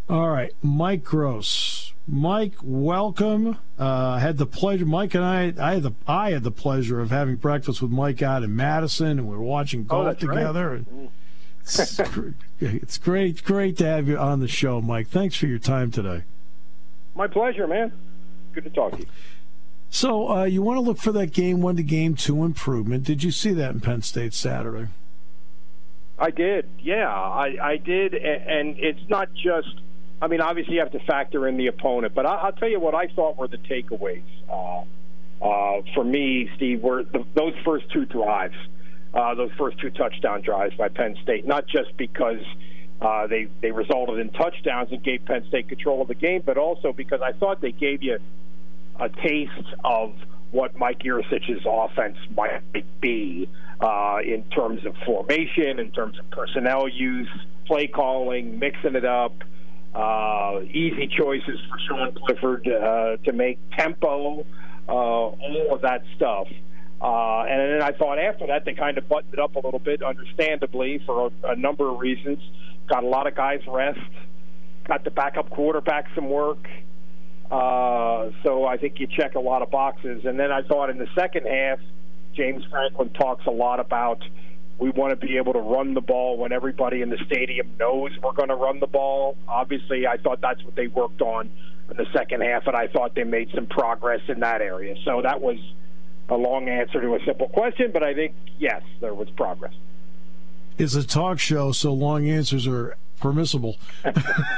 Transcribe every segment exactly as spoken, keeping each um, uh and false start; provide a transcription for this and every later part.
All right, Mike Gross. Mike, welcome. Uh, I had the pleasure. Mike and I, I had the I had the pleasure of having breakfast with Mike out in Madison, and we were watching golf oh, that's together. Right. And it's, it's great, great to have you on the show, Mike. Thanks for your time today. My pleasure, man. Good to talk to you. So uh, you want to look for that game one to game two improvement. Did you see that in Penn State Saturday? I did, yeah, I, I did, and it's not just, I mean, obviously you have to factor in the opponent, but I'll tell you what I thought were the takeaways. Uh, uh, for me, Steve, were the, those first two drives, uh, those first two touchdown drives by Penn State, not just because uh, they, they resulted in touchdowns and gave Penn State control of the game, but also because I thought they gave you a taste of what Mike Yurcich's offense might be uh, in terms of formation, in terms of personnel use, play calling, mixing it up, uh, easy choices for Sean Clifford uh, to make, tempo, uh, all of that stuff. Uh, and then I thought after that they kind of buttoned it up a little bit, understandably, for a, a number of reasons. Got a lot of guys rest, got the backup quarterback some work. Uh, so I think you check a lot of boxes. And then I thought in the second half, James Franklin talks a lot about we want to be able to run the ball when everybody in the stadium knows we're going to run the ball. Obviously, I thought that's what they worked on in the second half, and I thought they made some progress in that area. So that was a long answer to a simple question, but I think, yes, there was progress. It's a talk show, so long answers are permissible. I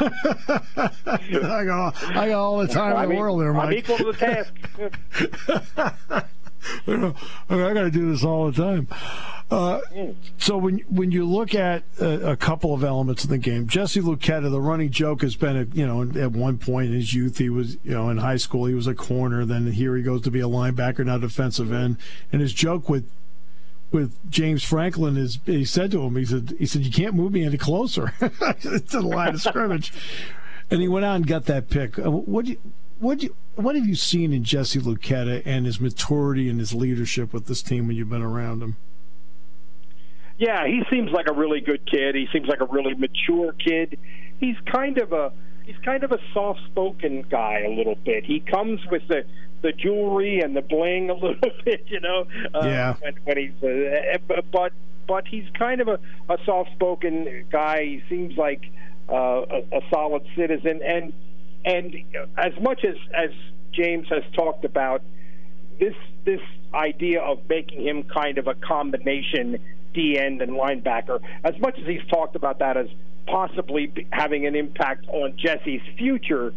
got I got all the time in the mean, world there, Mike. I'm equal to the task. I got to do this all the time. Uh, so when when you look at a, a couple of elements of the game, Jesse Luketa, the running joke has been, a, you know, at one point in his youth, he was, you know, in high school he was a corner. Then here he goes to be a linebacker, now defensive end. And his joke with with James Franklin is he said to him, he said, he said, you can't move me any closer to the line of scrimmage. And he went out and got that pick. What do you, what do you, what have you seen in Jesse Luketa and his maturity and his leadership with this team when you've been around him? Yeah, he seems like a really good kid. He seems like a really mature kid. He's kind of a he's kind of a soft-spoken guy a little bit. He comes with the the jewelry and the bling a little bit, you know. Uh, yeah. When, when he's, uh, but but he's kind of a, a soft-spoken guy. He seems like uh, a, a solid citizen, and and as much as as James has talked about this this idea of making him kind of a combination D end and linebacker, as much as he's talked about that as possibly having an impact on Jesse's future,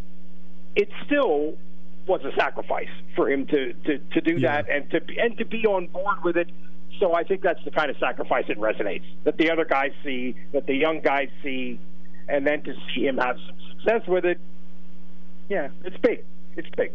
it still was a sacrifice for him to, to, to do yeah. that and to and to be on board with it. So I think that's the kind of sacrifice that resonates, that the other guys see, that the young guys see, and then to see him have some success with it, yeah, it's big. It's big.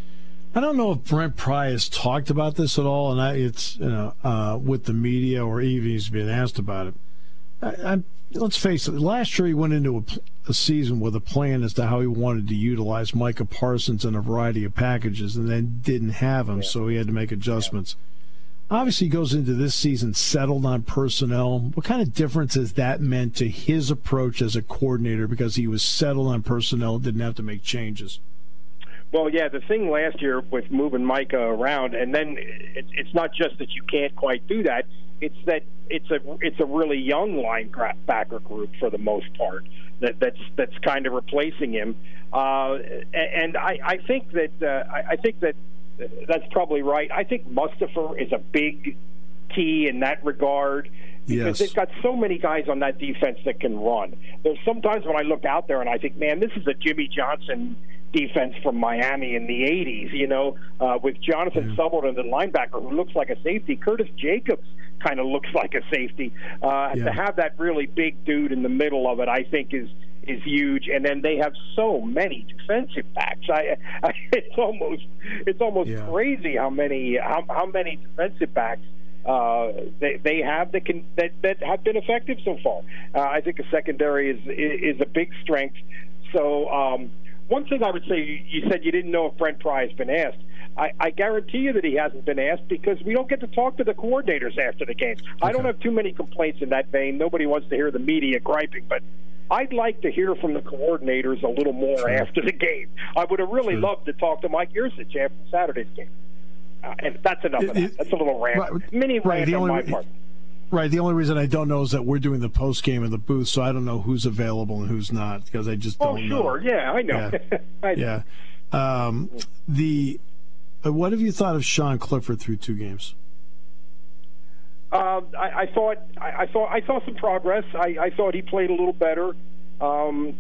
I don't know if Brent Pry has talked about this at all, and I, it's you know uh, with the media or even he's been asked about it. I, I, let's face it. Last year he went into a, a season with a plan as to how he wanted to utilize Micah Parsons in a variety of packages, and then didn't have him, yeah. so he had to make adjustments. Yeah. Obviously, he goes into this season settled on personnel. What kind of difference has that meant to his approach as a coordinator because he was settled on personnel, didn't have to make changes? Well, yeah, the thing last year with moving Micah around, and then it's, it's not just that you can't quite do that. It's that it's a it's a really young linebacker group for the most part that, that's that's kind of replacing him. Uh, and I, I think that uh, I, I think that that's probably right. I think Mustipher is a big key in that regard. Because yes. they've got so many guys on that defense that can run. There's sometimes when I look out there and I think, man, this is a Jimmy Johnson defense from Miami in the eighties, you know, uh, with Jonathan yeah. Summerlin, the linebacker, who looks like a safety. Curtis Jacobs kind of looks like a safety. Uh, yeah. To have that really big dude in the middle of it, I think, is is huge. And then they have so many defensive backs. I, I, it's almost it's almost yeah. crazy how many how, how many defensive backs Uh, they they have that can that, that have been effective so far. Uh, I think a secondary is is a big strength. So um, one thing I would say, you said you didn't know if Brent Pry has been asked. I, I guarantee you that he hasn't been asked because we don't get to talk to the coordinators after the game. Okay. I don't have too many complaints in that vein. Nobody wants to hear the media griping, but I'd like to hear from the coordinators a little more sure. after the game. I would have really sure. loved to talk to Mike Yurcich after Saturday's game. Uh, and that's enough it, of that. It, that's a little rant. Right, Mini right, rant on my part. Right. The only reason I don't know is that we're doing the post game in the booth, so I don't know who's available and who's not because I just don't oh, know. Oh, sure. Yeah, I know. Yeah. I know. yeah. Um, the uh, what have you thought of Sean Clifford through two games? Uh, I, I thought I, I thought I saw some progress. I, I thought he played a little better. Um,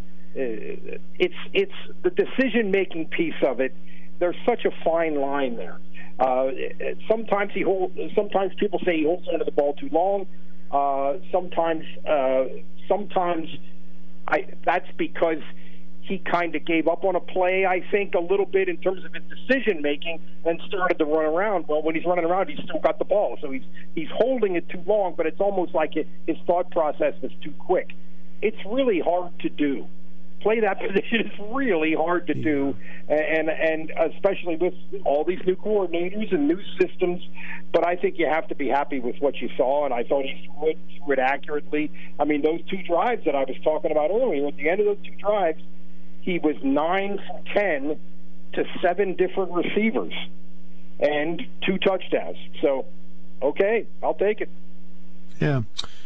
it's it's the decision making piece of it. There's such a fine line there. Uh, sometimes he hold. Sometimes people say he holds onto the ball too long. Uh, sometimes, uh, sometimes, I. That's because he kind of gave up on a play. I think a little bit in terms of his decision making, and started to run around. Well, when he's running around, he's still got the ball, so he's he's holding it too long. But it's almost like it, his thought process was too quick. It's really hard to do. Play that position is really hard to do, and and especially with all these new coordinators and new systems. But I think you have to be happy with what you saw, and I thought he threw it, threw it accurately. I mean, those two drives that I was talking about earlier, at the end of those two drives, he was nine from ten to seven different receivers and two touchdowns. So, okay, I'll take it. Yeah.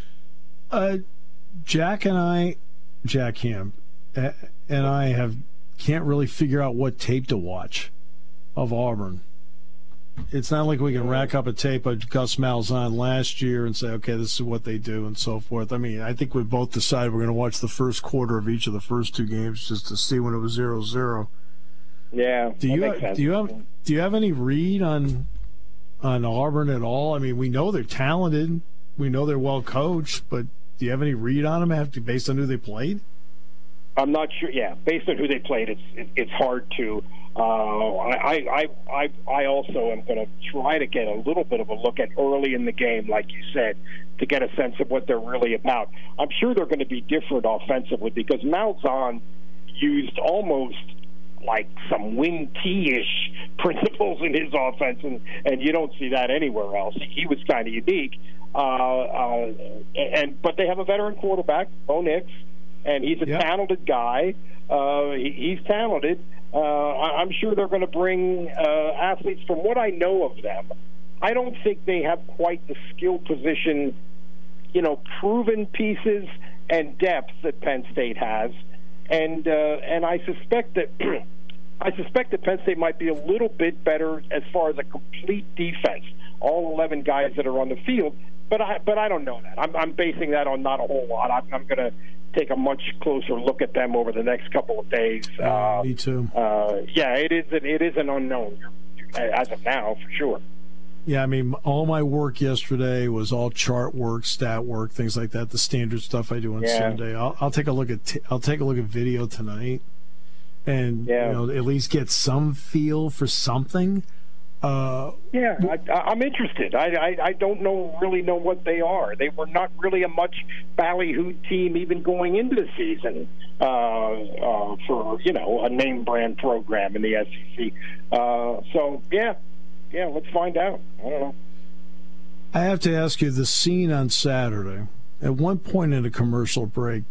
Uh, Jack and I, Jack Ham, and I have can't really figure out what tape to watch of Auburn. It's not like we can rack up a tape of Gus Malzahn last year and say, okay, this is what they do and so forth. I mean, I think we both decided we're going to watch the first quarter of each of the first two games just to see when it was zero zero. Yeah. Do you have, do you have do you have any read on on Auburn at all? I mean, we know they're talented, we know they're well coached, but do you have any read on them after based on who they played? I'm not sure. Yeah, based on who they played, it's it, it's hard to. Uh, I, I I I also am going to try to get a little bit of a look at early in the game, like you said, to get a sense of what they're really about. I'm sure they're going to be different offensively because Malzahn used almost like some Wing T-ish principles in his offense, and, and you don't see that anywhere else. He, he was kind of unique. Uh, uh, and but they have a veteran quarterback, Bo Nix. And he's a yep. talented guy. Uh, he, he's talented. Uh, I, I'm sure they're going to bring uh, athletes. From what I know of them, I don't think they have quite the skill position, you know, proven pieces and depth that Penn State has. And uh, and I suspect that I suspect that Penn State might be a little bit better as far as a complete defense. All eleven guys that are on the field. But I but I don't know that. I'm, I'm basing that on not a whole lot. I'm, I'm going to take a much closer look at them over the next couple of days. Uh, Me too. Uh, yeah, it is. An, it is an unknown as of now, for sure. Yeah, I mean, all my work yesterday was all chart work, stat work, things like that. The standard stuff I do on yeah. Sunday. I'll, I'll take a look at. T- I'll take a look at video tonight, and yeah. you know, at least get some feel for something. Uh, yeah, I, I'm interested. I, I I don't know really know what they are. They were not really a much ballyhoo team even going into the season uh, uh, for you know a name brand program in the S E C. Uh, so yeah, yeah, let's find out. I don't know. I have to ask you the scene on Saturday. At one point in a commercial break,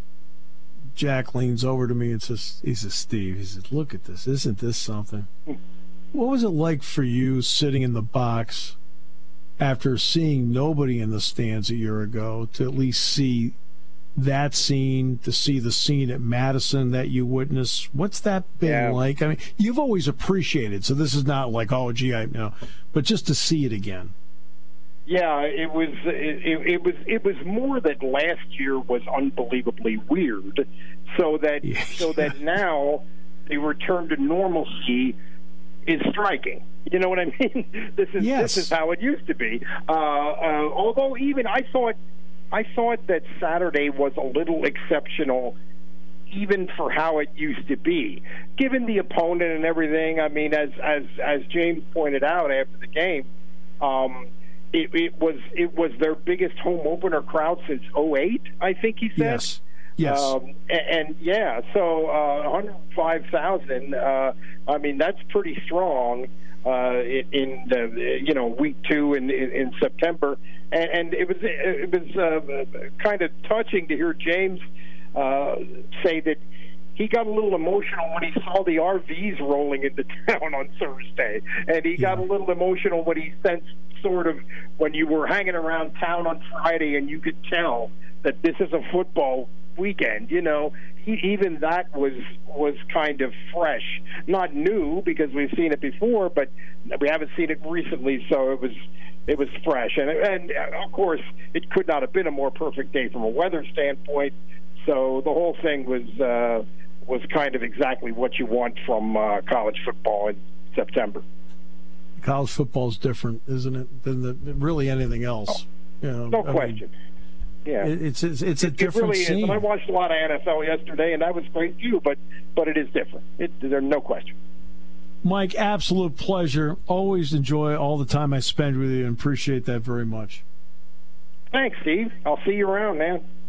Jack leans over to me and says, "He says, Steve, he says, look at this. Isn't this something?" What was it like for you sitting in the box after seeing nobody in the stands a year ago to at least see that scene, to see the scene at Madison that you witnessed? What's that been yeah. like? I mean, you've always appreciated, so this is not like, oh, gee, I know, but just to see it again. Yeah, it was. It, it, it was. It was more that last year was unbelievably weird, so that yeah. so that now the return to normalcy is striking. You know what I mean? This is yes. this is how it used to be. Uh, uh, although even I thought I thought that Saturday was a little exceptional, even for how it used to be, given the opponent and everything. I mean, as as as James pointed out after the game, um, it, it was it was their biggest home opener crowd since oh eight. I think he said. Yes. Yes. Um, and, and yeah, so uh, one hundred five thousand. Uh, I mean, that's pretty strong uh, in, in the you know week two in, in, in September, and, and it was it was uh, kind of touching to hear James uh, say that he got a little emotional when he saw the R Vs rolling into town on Thursday, and he got a little emotional when he sensed sort of when you were hanging around town on Friday and you could tell that this is a football weekend. You know, he, even that was was kind of fresh, not new because we've seen it before, but we haven't seen it recently, so it was it was fresh. And and of course, it could not have been a more perfect day from a weather standpoint. So the whole thing was uh, was kind of exactly what you want from uh, college football in September. College football is different, isn't it, than the, really anything else? Oh, you know, no I question. Mean, yeah, it's it's, it's a it, different it really scene. Is. And I watched a lot of N F L yesterday, and that was great too. But but it is different. It, there's no question. Mike, absolute pleasure. Always enjoy all the time I spend with you, and appreciate that very much. Thanks, Steve. I'll see you around, man.